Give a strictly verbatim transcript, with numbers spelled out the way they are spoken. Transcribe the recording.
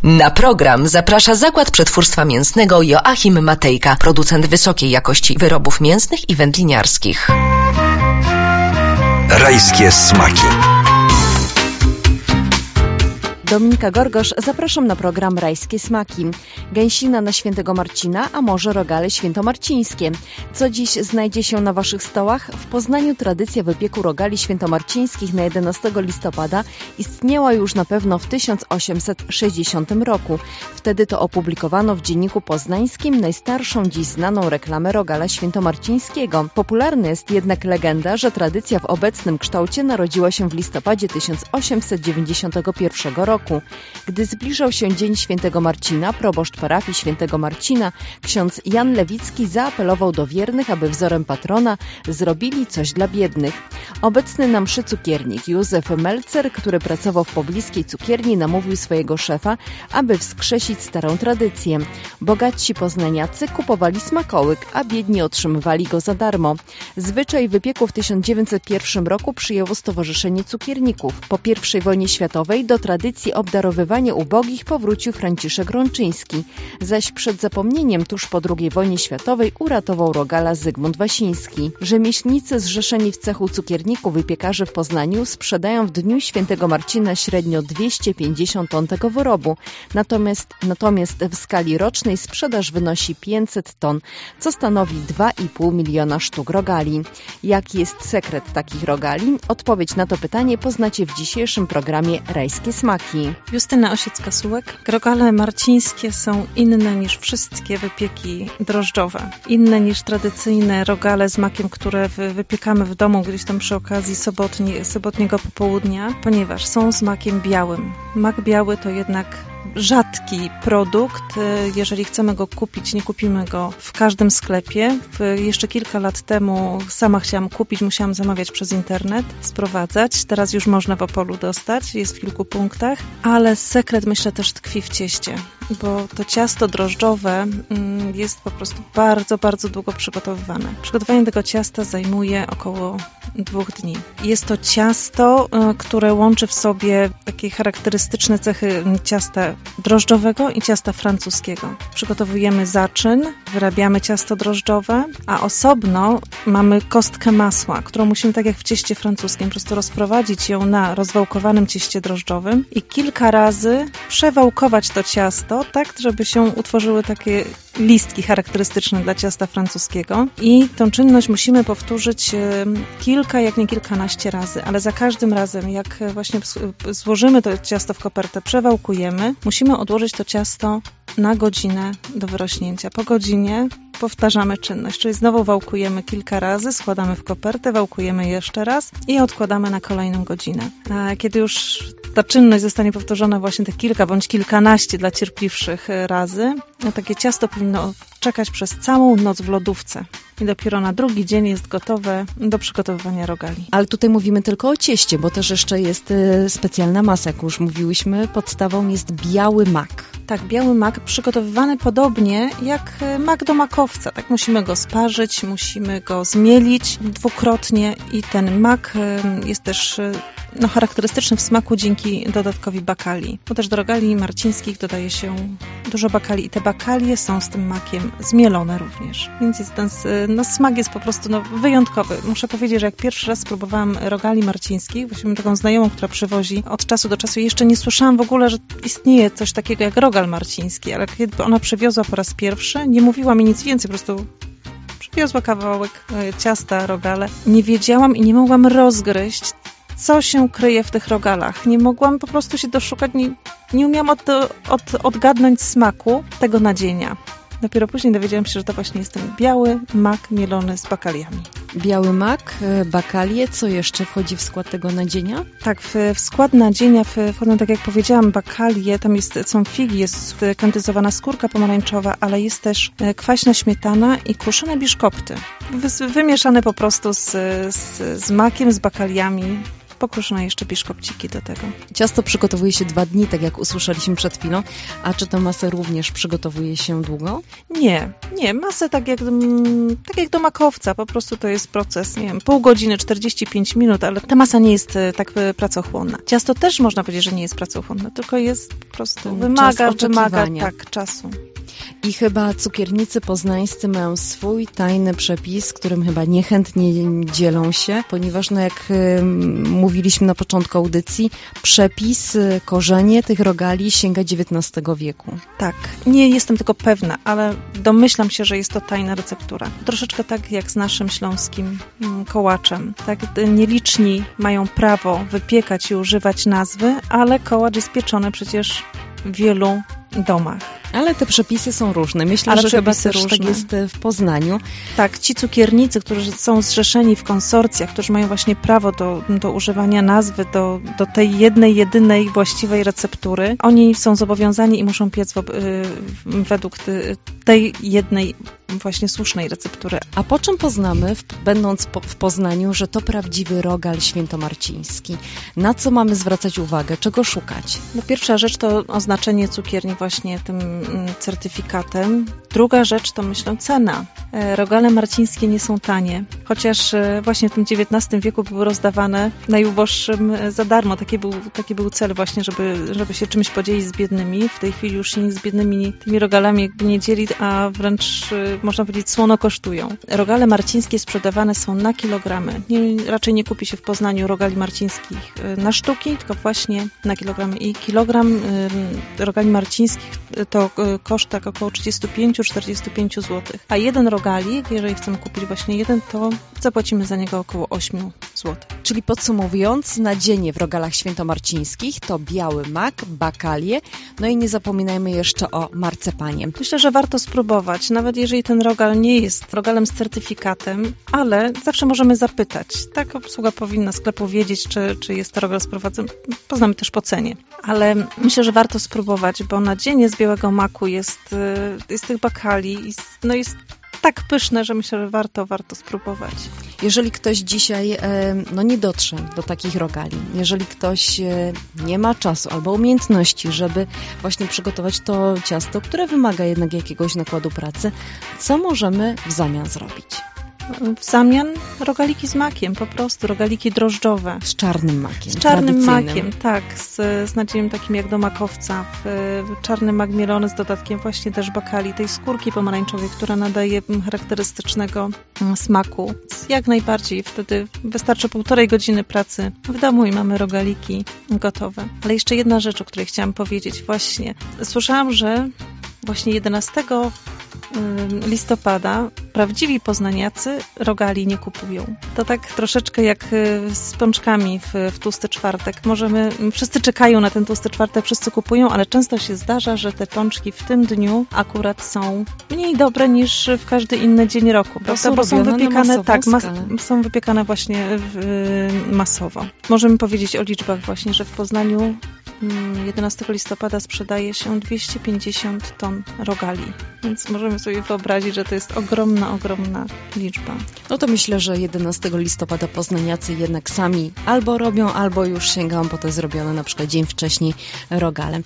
Na program zaprasza Zakład Przetwórstwa Mięsnego Joachim Matejka, producent wysokiej jakości wyrobów mięsnych i wędliniarskich. Rajskie smaki. Dominika Gorgosz, zapraszam na program Rajskie Smaki. Gęsina na Świętego Marcina, a może rogale świętomarcińskie. Co dziś znajdzie się na Waszych stołach? W Poznaniu tradycja wypieku rogali świętomarcińskich na jedenastego listopada istniała już na pewno w tysiąc osiemset sześćdziesiątym roku. Wtedy to opublikowano w Dzienniku Poznańskim najstarszą dziś znaną reklamę rogala świętomarcińskiego. Popularna jest jednak legenda, że tradycja w obecnym kształcie narodziła się w listopadzie tysiąc osiemset dziewięćdziesiątego pierwszego roku. Gdy zbliżał się Dzień Świętego Marcina, proboszcz parafii Świętego Marcina, ksiądz Jan Lewicki zaapelował do wiernych, aby wzorem patrona zrobili coś dla biednych. Obecny na mszy cukiernik Józef Melcer, który pracował w pobliskiej cukierni, namówił swojego szefa, aby wskrzesić starą tradycję. Bogatsi poznaniacy kupowali smakołyk, a biedni otrzymywali go za darmo. Zwyczaj wypieku w tysiąc dziewięćset pierwszym roku przyjęło Stowarzyszenie Cukierników. Po pierwszej wojnie światowej do tradycji obdarowywania ubogich powrócił Franciszek Rączyński, zaś przed zapomnieniem tuż po drugiej wojnie światowej uratował rogala Zygmunt Wasiński. Rzemieślnicy zrzeszeni w cechu cukierników i piekarzy w Poznaniu sprzedają w dniu Świętego Marcina średnio dwieście pięćdziesiąt ton tego wyrobu, natomiast, natomiast w skali rocznej sprzedaż wynosi pięćset ton, co stanowi dwa i pół miliona sztuk rogali. Jaki jest sekret takich rogali? Odpowiedź na to pytanie poznacie w dzisiejszym programie Rajskie Smaki. Justyna Osiecka-Sułek. Rogale marcińskie są inne niż wszystkie wypieki drożdżowe. Inne niż tradycyjne rogale z makiem, które wypiekamy w domu gdzieś tam przy okazji sobotnie, sobotniego popołudnia, ponieważ są z makiem białym. Mak biały to jednak rzadki produkt. Jeżeli chcemy go kupić, nie kupimy go w każdym sklepie. Jeszcze kilka lat temu sama chciałam kupić, musiałam zamawiać przez internet, sprowadzać. Teraz już można w Opolu dostać, jest w kilku punktach, ale sekret myślę też tkwi w cieście, bo to ciasto drożdżowe jest po prostu bardzo, bardzo długo przygotowywane. Przygotowanie tego ciasta zajmuje około dwóch dni. Jest to ciasto, które łączy w sobie takie charakterystyczne cechy ciasta drożdżowego i ciasta francuskiego. Przygotowujemy zaczyn, wyrabiamy ciasto drożdżowe, a osobno mamy kostkę masła, którą musimy tak jak w cieście francuskim po prostu rozprowadzić ją na rozwałkowanym cieście drożdżowym i kilka razy przewałkować to ciasto tak, żeby się utworzyły takie listki charakterystyczne dla ciasta francuskiego i tą czynność musimy powtórzyć kilka, jak nie kilkanaście razy, ale za każdym razem, jak właśnie złożymy to ciasto w kopertę, przewałkujemy, musimy odłożyć to ciasto na godzinę do wyrośnięcia. Po godzinie powtarzamy czynność, czyli znowu wałkujemy kilka razy, składamy w kopertę, wałkujemy jeszcze raz i odkładamy na kolejną godzinę. A kiedy już ta czynność zostanie powtórzona właśnie te kilka bądź kilkanaście dla cierpliwszych razy, no takie ciasto powinno czekać przez całą noc w lodówce. I dopiero na drugi dzień jest gotowe do przygotowywania rogali. Ale tutaj mówimy tylko o cieście, bo też jeszcze jest y, specjalna masa, jak już mówiłyśmy. Podstawą jest biały mak. Tak, biały mak przygotowywany podobnie jak mak do makowca. Tak, musimy go sparzyć, musimy go zmielić dwukrotnie i ten mak y, jest też y, no, charakterystyczny w smaku dzięki dodatkowi bakali. Bo też do rogali marcińskich dodaje się dużo bakali i te bakalie są z tym makiem zmielone również. Więc jest ten no, smak jest po prostu no, wyjątkowy. Muszę powiedzieć, że jak pierwszy raz spróbowałam rogali marcińskich, właśnie mam taką znajomą, która przywozi od czasu do czasu i jeszcze nie słyszałam w ogóle, że istnieje coś takiego jak rogal marciński, ale kiedy ona przywiozła po raz pierwszy, nie mówiła mi nic więcej, po prostu przywiozła kawałek ciasta, rogale. Nie wiedziałam i nie mogłam rozgryźć, co się kryje w tych rogalach. Nie mogłam po prostu się doszukać, nie, nie umiałam od, od, odgadnąć smaku tego nadzienia. Dopiero później dowiedziałam się, że to właśnie jest ten biały mak mielony z bakaliami. Biały mak, bakalie, co jeszcze wchodzi w skład tego nadzienia? Tak, w, w skład nadzienia wchodzą, tak jak powiedziałam, bakalie, tam jest, są figi, jest kandyzowana skórka pomarańczowa, ale jest też kwaśna śmietana i kruszone biszkopty. Wy, wymieszane po prostu z, z, z makiem, z bakaliami. pokruszone jeszcze biszkopciki do tego. Ciasto przygotowuje się dwa dni, tak jak usłyszeliśmy przed chwilą. A czy tę masę również przygotowuje się długo? Nie, nie. Masę tak jak, tak jak do makowca. Po prostu to jest proces, nie wiem, pół godziny, czterdzieści pięć minut, ale ta masa nie jest tak pracochłonna. Ciasto też można powiedzieć, że nie jest pracochłonne, tylko jest po prostu, wymaga, wymaga tak, czasu. I chyba cukiernicy poznańscy mają swój tajny przepis, którym chyba niechętnie dzielą się, ponieważ no jak y, mówiliśmy na początku audycji, przepis, y, korzenie tych rogali sięga dziewiętnastego wieku. Tak, nie jestem tego pewna, ale domyślam się, że jest to tajna receptura. Troszeczkę tak jak z naszym śląskim mm, kołaczem. Tak, nieliczni mają prawo wypiekać i używać nazwy, ale kołacz jest pieczony przecież w wielu domach. Ale te przepisy są różne. Myślę, Ale że chyba też różne. tak jest w Poznaniu. Tak, ci cukiernicy, którzy są zrzeszeni w konsorcjach, którzy mają właśnie prawo do, do używania nazwy, do, do tej jednej, jedynej właściwej receptury, oni są zobowiązani i muszą piec w, y, według ty, tej jednej właśnie słusznej receptury. A po czym poznamy, w, będąc po, w Poznaniu, że to prawdziwy rogal świętomarciński? Na co mamy zwracać uwagę? Czego szukać? No, pierwsza rzecz to oznaczenie cukierni właśnie tym certyfikatem. Druga rzecz to, myślę, cena. Rogale marcińskie nie są tanie, chociaż właśnie w tym dziewiętnastym wieku były rozdawane najuboższym za darmo. Taki był, taki był cel właśnie, żeby, żeby się czymś podzielić z biednymi. W tej chwili już się nikt z biednymi tymi rogalami jakby nie dzieli, a wręcz można powiedzieć słono kosztują. Rogale marcińskie sprzedawane są na kilogramy. Nie, raczej nie kupi się w Poznaniu rogali marcińskich na sztuki, tylko właśnie na kilogramy. I kilogram y, rogali marcińskich to koszt tak około trzydzieści pięć do czterdziestu pięciu złotych. A jeden rogalik, jeżeli chcemy kupić właśnie jeden, to zapłacimy za niego około osiem złotych. Czyli podsumowując, nadzienie w rogalach świętomarcińskich to biały mak, bakalie, no i nie zapominajmy jeszcze o marcepanie. Myślę, że warto spróbować, nawet jeżeli ten rogal nie jest rogalem z certyfikatem, ale zawsze możemy zapytać. Tak, obsługa powinna sklepu wiedzieć, czy, czy jest to rogal sprowadzony. Poznamy też po cenie. Ale myślę, że warto spróbować, bo nadzienie z białego maku jest, jest tych bakali, no jest tak pyszne, że myślę, że warto, warto spróbować. Jeżeli ktoś dzisiaj no, nie dotrze do takich rogali, jeżeli ktoś nie ma czasu albo umiejętności, żeby właśnie przygotować to ciasto, które wymaga jednak jakiegoś nakładu pracy, co możemy w zamian zrobić? W zamian rogaliki z makiem, po prostu rogaliki drożdżowe. Z czarnym makiem. Z czarnym makiem, tak, z, z nadzieją takim jak do makowca. W, w czarny mak mielony z dodatkiem właśnie też bakali, tej skórki pomarańczowej, która nadaje charakterystycznego smaku. Jak najbardziej, wtedy wystarczy półtorej godziny pracy w domu i mamy rogaliki gotowe. Ale jeszcze jedna rzecz, o której chciałam powiedzieć. Właśnie słyszałam, że właśnie jedenastego listopada prawdziwi poznaniacy rogali nie kupują. To tak troszeczkę jak z pączkami w, w tłusty czwartek. Możemy, wszyscy czekają na ten tłusty czwartek, wszyscy kupują, ale często się zdarza, że te pączki w tym dniu akurat są mniej dobre niż w każdy inny dzień roku. Bo są, bo są wypiekane, tak, mas, są wypiekane właśnie w, masowo. Możemy powiedzieć o liczbach właśnie, że w Poznaniu jedenastego listopada sprzedaje się dwieście pięćdziesiąt ton rogali. Więc możemy sobie wyobrazić, że to jest ogromna, ogromna liczba. No to myślę, że jedenastego listopada poznaniacy jednak sami albo robią, albo już sięgają po te zrobione na przykład dzień wcześniej rogale.